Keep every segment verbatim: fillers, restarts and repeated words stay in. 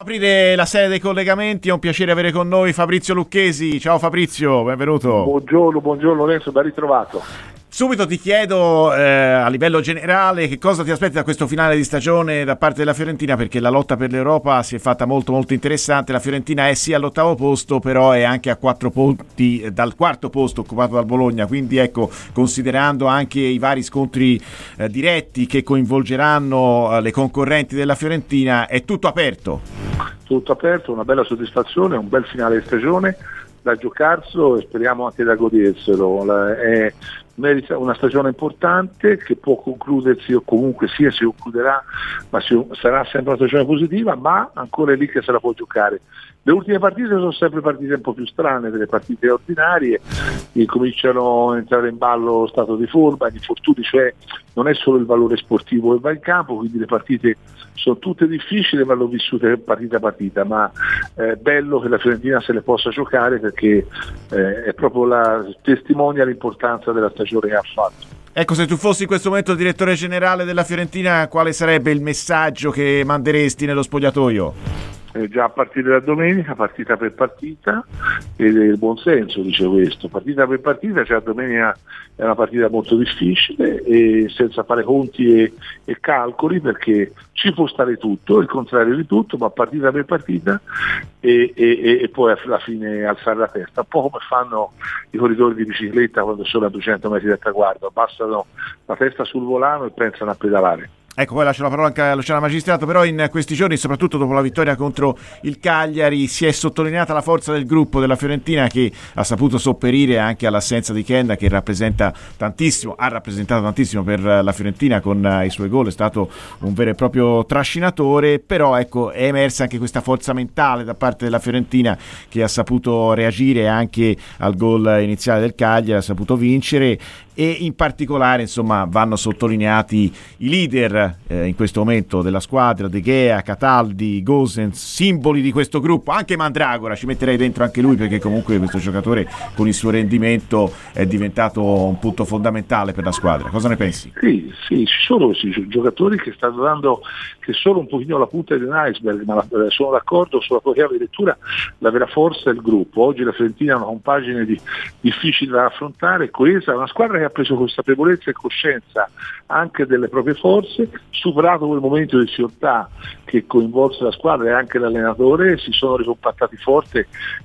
aprire la serie dei collegamenti è un piacere avere con noi Fabrizio Lucchesi. Ciao Fabrizio, benvenuto. Buongiorno, buongiorno Lorenzo, ben ritrovato. Subito ti chiedo eh, a livello generale che cosa ti aspetti da questo finale di stagione da parte della Fiorentina, perché la lotta per l'Europa si è fatta molto molto interessante. La Fiorentina è sì all'ottavo posto, però è anche a quattro punti dal quarto posto occupato dal Bologna, quindi ecco, considerando anche i vari scontri eh, diretti che coinvolgeranno eh, le concorrenti della Fiorentina, è tutto aperto. Tutto aperto, una bella soddisfazione, un bel finale di stagione da giocarselo e speriamo anche da goderselo. È merita una stagione importante che può concludersi, o comunque sia si concluderà, ma si, sarà sempre una stagione positiva, ma ancora è lì che se la può giocare. Le ultime partite sono sempre partite un po' più strane, delle partite ordinarie, e cominciano a entrare in ballo lo stato di forma, gli infortuni, cioè non è solo il valore sportivo che va in campo, quindi le partite sono tutte difficili, vanno vissute partita a partita, ma è bello che la Fiorentina se le possa giocare, perché eh, è proprio la testimonia l'importanza della stagione che ha fatto. Ecco, se tu fossi in questo momento il direttore generale della Fiorentina, quale sarebbe il messaggio che manderesti nello spogliatoio? Eh, già a partire da domenica, partita per partita, ed è il buon senso dice questo, partita per partita, cioè domenica è una partita molto difficile e senza fare conti e, e calcoli, perché ci può stare tutto, il contrario di tutto, ma partita per partita e, e, e poi alla fine alzare la testa, un po' come fanno i corridori di bicicletta quando sono a duecento metri dal traguardo, abbassano la testa sul volano e pensano a pedalare. Ecco, poi lascio la parola anche a Luciana Magistrato, però in questi giorni, soprattutto dopo la vittoria contro il Cagliari, si è sottolineata la forza del gruppo della Fiorentina, che ha saputo sopperire anche all'assenza di Kenda, che rappresenta tantissimo, ha rappresentato tantissimo per la Fiorentina con i suoi gol, è stato un vero e proprio trascinatore, però ecco, è emersa anche questa forza mentale da parte della Fiorentina, che ha saputo reagire anche al gol iniziale del Cagliari, ha saputo vincere, e in particolare insomma vanno sottolineati i leader eh, in questo momento della squadra, De Gea, Cataldi, Gosens, simboli di questo gruppo, anche Mandragora ci metterei dentro anche lui, perché comunque questo giocatore con il suo rendimento è diventato un punto fondamentale per la squadra. Cosa ne pensi? Sì, sì, ci sono questi giocatori che stanno dando, che sono un pochino la punta di un iceberg, ma sono d'accordo sulla tua chiave di lettura, la vera forza del gruppo. Oggi la Fiorentina ha una compagine di, difficile da affrontare, coesa, una squadra che ha preso consapevolezza e coscienza anche delle proprie forze, superato quel momento di difficoltà che coinvolse la squadra e anche l'allenatore, si sono ricompattati forte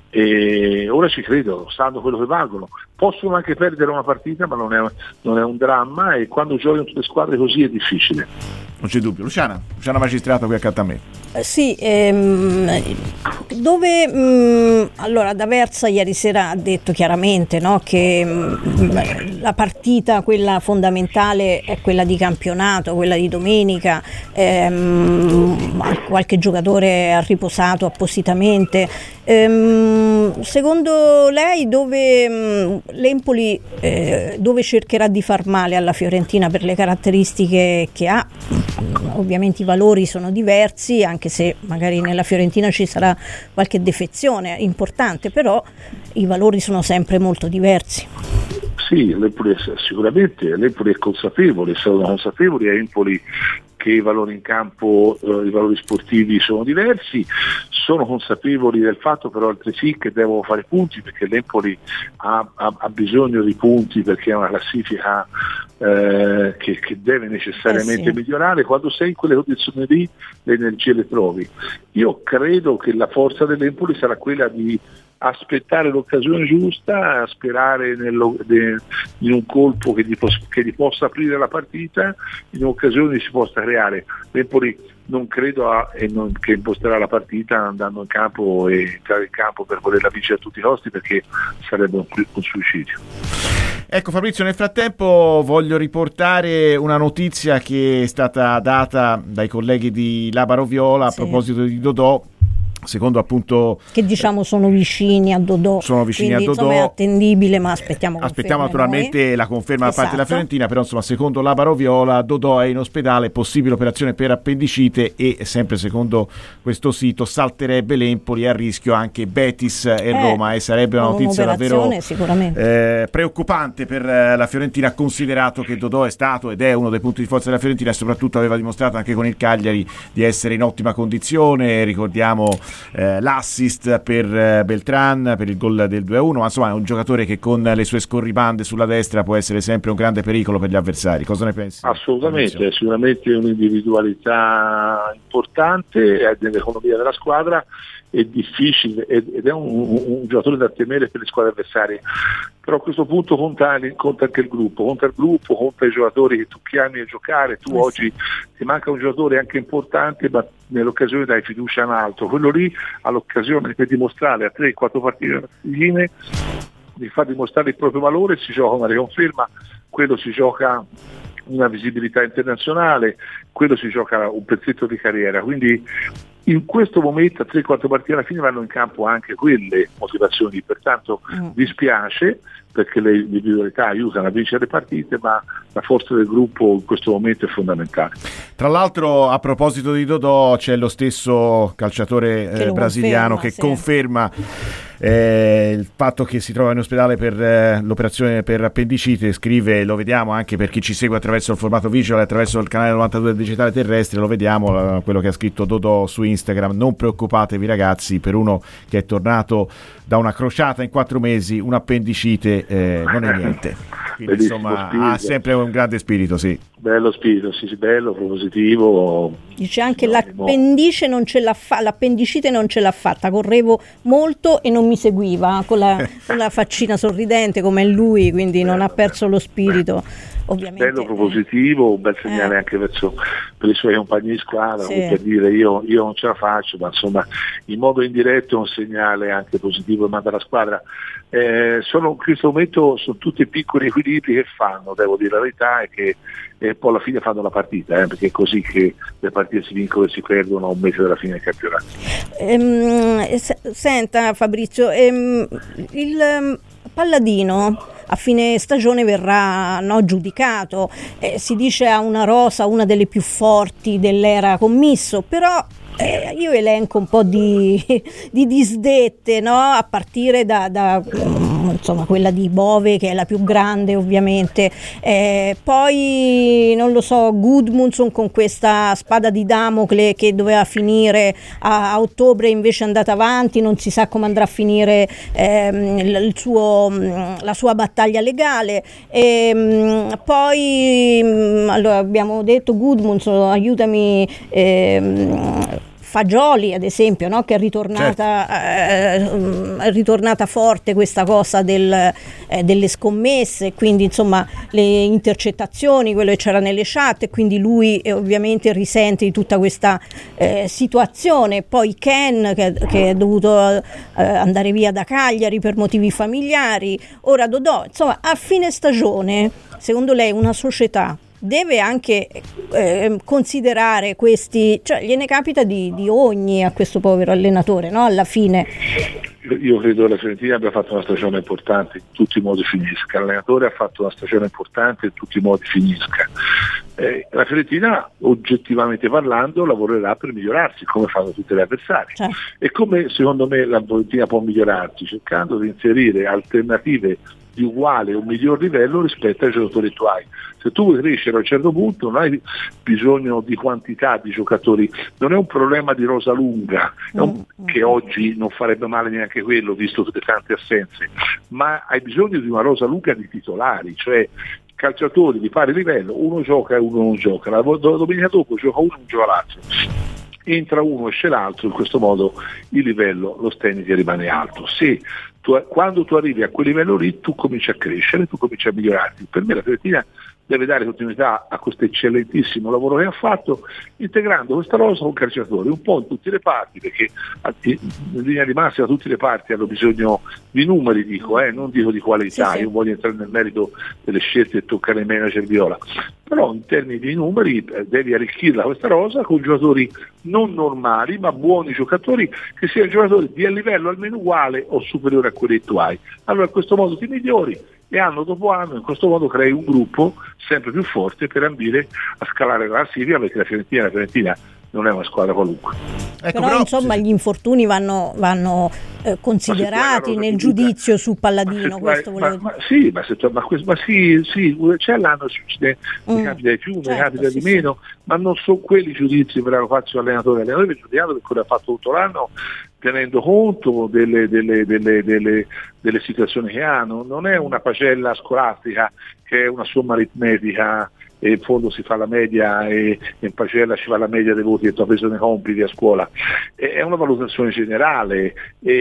e ora ci credono, sanno quello che valgono. Possono anche perdere una partita, ma non è, non è un dramma, e quando giocano tutte le squadre così è difficile. Non c'è dubbio. Luciana, Luciana Magistrato qui accanto a me. Eh, sì, ehm, dove mh, allora D'Aversa ieri sera ha detto chiaramente, no, che mh, la partita, quella fondamentale, è quella di campionato, quella di domenica, ehm, qualche giocatore ha riposato appositamente. Ehm, secondo lei dove mh, l'Empoli eh, dove cercherà di far male alla Fiorentina per le caratteristiche che ha? Ovviamente i valori sono diversi, anche se magari nella Fiorentina ci sarà qualche defezione importante, però i valori sono sempre molto diversi. Sì, l'Empoli sicuramente, l'Empoli è consapevole, sono consapevoli a Empoli che i valori in campo, eh, i valori sportivi sono diversi, sono consapevoli del fatto però altresì che devono fare punti, perché l'Empoli ha, ha, ha bisogno di punti, perché è una classifica eh, che, che deve necessariamente eh sì. migliorare. Quando sei in quelle condizioni lì le energie le trovi. Io credo che la forza dell'Empoli sarà quella di aspettare l'occasione giusta, sperare nello, de, in un colpo che gli, pos, che gli possa aprire la partita, in un'occasione si possa creare. L'Empoli non credo a, e non, che imposterà la partita andando in campo e entrare in campo per volerla vincere a tutti i costi, perché sarebbe un, un suicidio. Ecco Fabrizio, nel frattempo voglio riportare una notizia che è stata data dai colleghi di Labaro Viola a sì. proposito di Dodò. secondo appunto che diciamo sono vicini a Dodò, sono vicini quindi, a Dodò, insomma, è attendibile, ma aspettiamo aspettiamo naturalmente noi. la conferma Esatto. da parte della Fiorentina, però insomma secondo la Baroviola Dodò è in ospedale, possibile operazione per appendicite e sempre secondo questo sito salterebbe l'Empoli, a rischio anche Betis e eh, Roma, e sarebbe una notizia davvero eh, preoccupante per la Fiorentina, considerato che Dodò è stato ed è uno dei punti di forza della Fiorentina e soprattutto aveva dimostrato anche con il Cagliari di essere in ottima condizione. Ricordiamo Eh, l'assist per eh, Beltran per il gol del due a uno, ma insomma è un giocatore che con le sue scorribande sulla destra può essere sempre un grande pericolo per gli avversari. Cosa ne pensi? Assolutamente, è sicuramente un'individualità importante nell'economia della squadra, è difficile ed è un, un, un giocatore da temere per le squadre avversarie, però a questo punto conta, conta anche il gruppo, conta il gruppo, conta i giocatori che tu chiami a giocare. Tu eh oggi sì. ti manca un giocatore anche importante, ma nell'occasione dai fiducia a un altro, quello lì ha l'occasione per dimostrare a tre quattro partite di far dimostrare il proprio valore, si gioca una riconferma, quello si gioca una visibilità internazionale, quello si gioca un pezzetto di carriera, quindi in questo momento a tre quattro partite alla fine vanno in campo anche quelle motivazioni, pertanto mm. dispiace perché le individualità aiutano a vincere le partite, ma la forza del gruppo in questo momento è fondamentale. Tra l'altro, a proposito di Dodò, c'è lo stesso calciatore eh, brasiliano conferma, che sì. conferma eh, il fatto che si trova in ospedale per eh, l'operazione per appendicite. Scrive, lo vediamo anche per chi ci segue attraverso il formato visual, attraverso il canale novantadue digitale terrestre, lo vediamo, quello che ha scritto Dodò su Instagram: non preoccupatevi ragazzi, per uno che è tornato da una crociata in quattro mesi, un'appendicite eh, non è niente. Quindi insomma spirito. Ha sempre un grande spirito, sì. Bello spirito, sì, sì, bello, propositivo. Dice anche no, l'appendice non ce l'ha fa- l'appendicite non ce l'ha fatta, correvo molto e non mi seguiva, con la, con la faccina sorridente come lui, quindi bello, non ha perso lo spirito. Ovviamente. Bello, propositivo, un bel segnale eh. anche verso per i suoi compagni di squadra, sì. per dire io, io non ce la faccio, ma insomma in modo indiretto è un segnale anche positivo che manda la squadra. Eh, sono, in questo momento sono tutti piccoli equilibri che fanno, devo dire la verità, e che e poi alla fine fanno la partita, eh, perché è così che le partite si vincono e si perdono a un mese dalla fine del campionato. Ehm, se, senta Fabrizio, ehm, il um, Palladino a fine stagione verrà no, giudicato, eh, si dice ha una rosa, una delle più forti dell'era commisso, però eh, io elenco un po' di, di disdette, no? A partire da, da insomma quella di Bove, che è la più grande ovviamente, eh, poi non lo so, Gudmundsson con questa spada di Damocle che doveva finire a, a ottobre, invece è andata avanti, non si sa come andrà a finire ehm, il suo, la sua battaglia legale, e poi allora abbiamo detto Gudmundsson, aiutami, ehm, Fagioli ad esempio, no? Che è ritornata, certo. eh, è ritornata forte questa cosa del, eh, delle scommesse, quindi insomma le intercettazioni, quello che c'era nelle chat, e quindi lui eh, ovviamente risente di tutta questa eh, situazione. Poi Ken che, che è dovuto eh, andare via da Cagliari per motivi familiari, ora Dodò, insomma a fine stagione secondo lei una società deve anche eh, considerare questi, cioè gliene capita di, di ogni a questo povero allenatore, no? Alla fine io credo che la Fiorentina abbia fatto una stagione importante, in tutti i modi finisca, l'allenatore ha fatto una stagione importante, in tutti i modi finisca. Eh, la Fiorentina oggettivamente parlando lavorerà per migliorarsi come fanno tutte le avversarie, certo. E come secondo me la Fiorentina può migliorarsi cercando di inserire alternative di uguale o miglior livello rispetto ai giocatori attuali. Se tu vuoi crescere a un certo punto non hai bisogno di quantità di giocatori, non è un problema di rosa lunga, è un, che oggi non farebbe male neanche quello visto tutte tante assenze, ma hai bisogno di una rosa lunga di titolari, cioè calciatori di pari livello, uno gioca e uno non gioca, la domenica dopo gioca uno e non gioca l'altro, entra uno esce l'altro, in questo modo il livello, lo standing rimane alto. Se tu, quando tu arrivi a quel livello lì tu cominci a crescere, tu cominci a migliorarti. Per me la Fiorentina deve dare continuità a questo eccellentissimo lavoro che ha fatto, integrando questa rosa con calciatori un po' in tutte le parti, perché in linea di massima tutte le parti hanno bisogno di numeri, dico, eh, non dico di qualità, sì, sì. Io voglio entrare nel merito delle scelte e toccare i manager viola, però in termini di numeri eh, devi arricchirla questa rosa con giocatori non normali ma buoni giocatori, che siano giocatori di a livello almeno uguale o superiore a quelli che tu hai. Allora in questo modo ti migliori e anno dopo anno in questo modo crei un gruppo sempre più forte per ambire a scalare la classifica, perché la Fiorentina, la Fiorentina non è una squadra qualunque. Ecco, però, però insomma sì, gli infortuni vanno, vanno eh, considerati nel giudizio su Palladino, ma questo ma, volevo ma, ma sì, ma, se, ma, ma sì, sì, c'è l'anno succede, mm. ne capita di più, certo, ne capita sì, di meno, sì. Ma non sono quelli i giudizi per la faccio allenatore, l'allenatore è giudicato per quello che ha fatto tutto l'anno, tenendo conto delle, delle, delle, delle, delle situazioni che hanno. Non è una pagella scolastica che è una somma aritmetica e in fondo si fa la media e in pagella ci fa la media dei voti che tu hai preso nei compiti a scuola. È una valutazione generale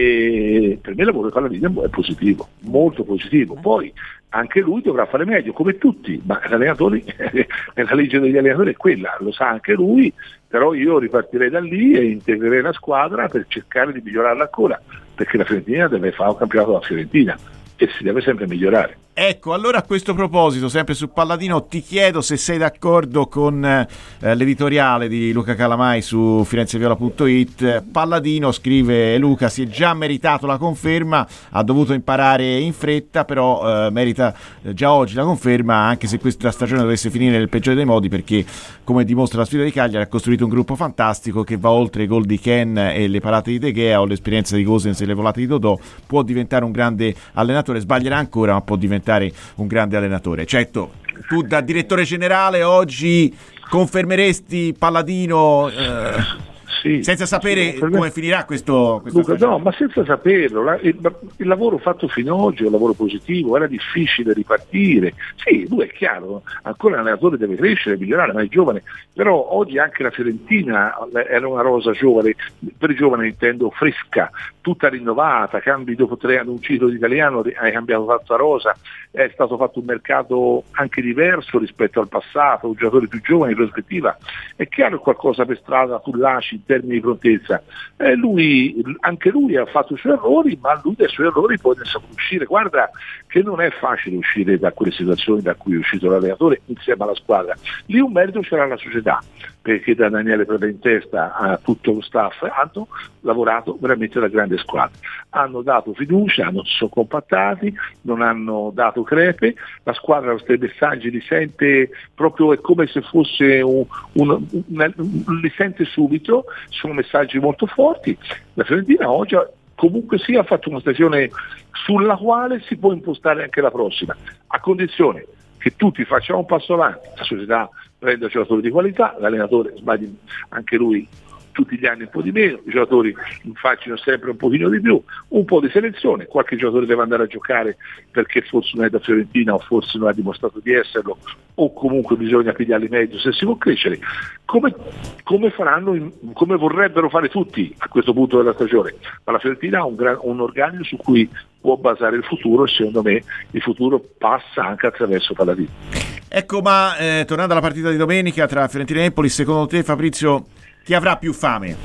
e per me il lavoro di Palladino è positivo, molto positivo. Poi anche lui dovrà fare meglio, come tutti, ma gli allenatori, la legge degli allenatori è quella, lo sa anche lui, però io ripartirei da lì e integrerei la squadra per cercare di migliorarla ancora, perché la Fiorentina deve fare un campionato da Fiorentina e si deve sempre migliorare. Ecco, allora a questo proposito, sempre su Palladino, ti chiedo se sei d'accordo con eh, l'editoriale di Luca Calamai su firenzeviola punto it. Palladino, scrive Luca, si è già meritato la conferma, ha dovuto imparare in fretta, però eh, merita eh, già oggi la conferma, anche se questa stagione dovesse finire nel peggiore dei modi, perché come dimostra la sfida di Cagliari ha costruito un gruppo fantastico che va oltre i gol di Ken e le parate di De Gea o l'esperienza di Gosens e le volate di Dodò. Può diventare un grande allenatore, sbaglierà ancora, ma può diventare un grande allenatore. Certo, tu da direttore generale oggi confermeresti Palladino eh, sì, senza sapere come finirà questo, questo Luca, no, ma senza saperlo. La, il, il lavoro fatto fino ad oggi è un lavoro positivo, era difficile ripartire. Sì, lui è chiaro, ancora l'allenatore deve crescere, migliorare, ma è giovane. Però oggi anche la Fiorentina era una rosa giovane, per i giovani intendo fresca, tutta rinnovata, cambi dopo tre anni un ciclo di italiano, hai cambiato fatto a rosa, è stato fatto un mercato anche diverso rispetto al passato, un giocatore più giovane in prospettiva. È chiaro che qualcosa per strada tu lasci in termini di prontezza. Eh, lui, anche lui ha fatto i suoi errori, ma lui dai suoi errori poi ne sa uscire. Guarda che non è facile uscire da quelle situazioni da cui è uscito l'allenatore insieme alla squadra. Lì un merito c'era la società, perché da Daniele Preda in testa a tutto lo staff hanno lavorato veramente da grande squadra, hanno dato fiducia, non si sono compattati, non hanno dato crepe, la squadra questi messaggi li sente proprio, è come se fosse un, un, un, un, li sente subito, sono messaggi molto forti. La Fiorentina oggi comunque sia ha fatto una stagione sulla quale si può impostare anche la prossima, a condizione che tutti facciamo un passo avanti, la società prenda giocatori di qualità, l'allenatore sbagli anche lui tutti gli anni un po' di meno, i giocatori infaccino sempre un pochino di più, un po' di selezione, qualche giocatore deve andare a giocare perché forse non è da Fiorentina o forse non ha dimostrato di esserlo, o comunque bisogna pigliarli meglio se si può crescere, come, come faranno, in, come vorrebbero fare tutti a questo punto della stagione, ma la Fiorentina ha un, gran, un organico su cui può basare il futuro e secondo me il futuro passa anche attraverso Palladino. Ecco, ma eh, tornando alla partita di domenica tra Fiorentina e Empoli, secondo te, Fabrizio, chi avrà più fame?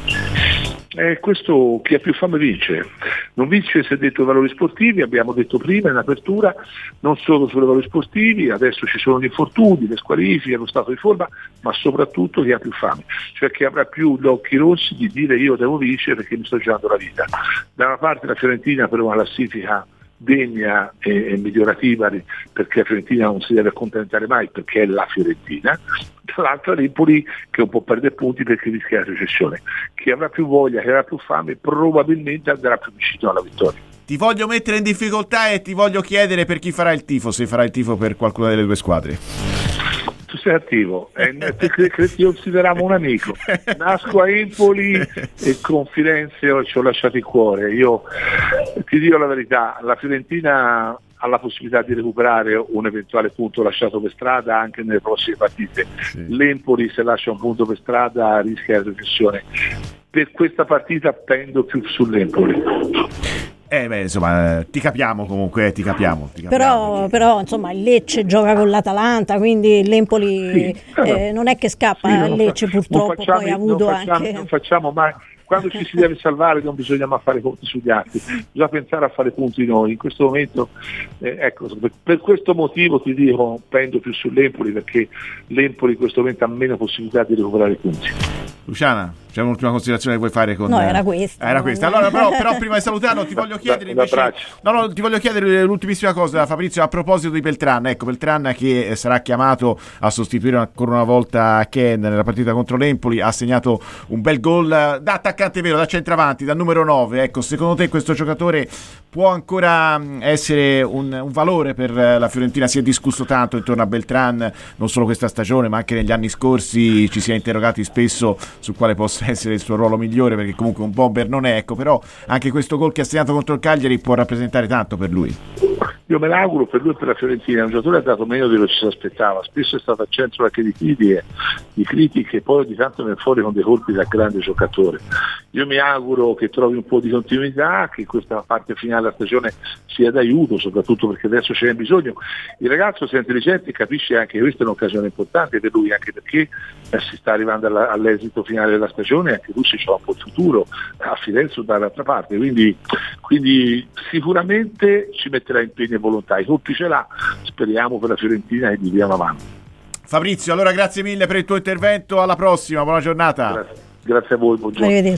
Eh, questo chi ha più fame vince. Non vince se detto i valori sportivi, abbiamo detto prima in apertura, non solo sui valori sportivi, adesso ci sono gli infortuni, le squalifiche, lo stato di forma, ma soprattutto chi ha più fame, cioè chi avrà più gli occhi rossi di dire io devo vincere perché mi sto giocando la vita. Da una parte la Fiorentina per una classifica degna e, e migliorativa, perché la Fiorentina non si deve accontentare mai perché è la Fiorentina, dall'altra Empoli che un po' perde punti perché rischia la recessione. Chi avrà più voglia, chi avrà più fame probabilmente andrà più vicino alla vittoria. Ti voglio mettere in difficoltà e ti voglio chiedere per chi farà il tifo, se farà il tifo per qualcuna delle due squadre. Tu sei attivo, eh, ti consideriamo un amico. Nasco a Empoli e con Firenze ci ho lasciato il cuore. Io ti dico la verità, la Fiorentina ha la possibilità di recuperare un eventuale punto lasciato per strada anche nelle prossime partite. Sì. L'Empoli se lascia un punto per strada rischia la recessione. Per questa partita pendo più sull'Empoli. Eh beh, insomma, ti capiamo comunque, eh, ti capiamo. Ti capiamo però, perché... però, insomma, il Lecce gioca con l'Atalanta, quindi l'Empoli sì, eh, non è che scappa, sì, il Lecce purtroppo facciamo, poi ha avuto non facciamo, anche... Non facciamo mai... Quando ci si deve salvare non bisogna mai fare conti sugli altri, bisogna pensare a fare punti noi. In questo momento, eh, ecco, per, per questo motivo ti dico, pendo più sull'Empoli, perché l'Empoli in questo momento ha meno possibilità di recuperare punti. Luciana, c'è un'ultima considerazione che vuoi fare con... No, era questa. Era questa. Allora, però, però prima di salutarlo ti voglio chiedere invece... No, no, ti voglio chiedere l'ultimissima cosa, Fabrizio, a proposito di Beltran. Ecco, Beltran che sarà chiamato a sostituire ancora una volta Ken nella partita contro l'Empoli, ha segnato un bel gol da attaccante vero, da centravanti, da numero nove. Ecco, secondo te questo giocatore può ancora essere un, un valore per la Fiorentina? Si è discusso tanto intorno a Beltran, non solo questa stagione, ma anche negli anni scorsi ci si è interrogati spesso su quale possa essere il suo ruolo migliore, perché comunque un bomber non è, ecco, però anche questo gol che ha segnato contro il Cagliari può rappresentare tanto per lui. Io me l'auguro per lui e per la Fiorentina, un giocatore ha dato meno di quello che ci si aspettava, spesso è stato al centro anche di critiche, di critiche e poi di tanto viene fuori con dei colpi da grande giocatore. Io mi auguro che trovi un po' di continuità, che questa parte finale della stagione sia d'aiuto, soprattutto perché adesso ce n'è bisogno. Il ragazzo sia intelligente e capisce anche che questa è un'occasione importante per lui, anche perché eh, si sta arrivando alla, all'esito finale della stagione, anche lui si trova un po' il futuro a Firenze o dall'altra parte, quindi, quindi sicuramente ci metterà impegno e volontà, i colpi ce l'ha, speriamo per la Fiorentina e andiamo avanti. Fabrizio, allora grazie mille per il tuo intervento, alla prossima, buona giornata. Grazie, grazie a voi, buongiorno.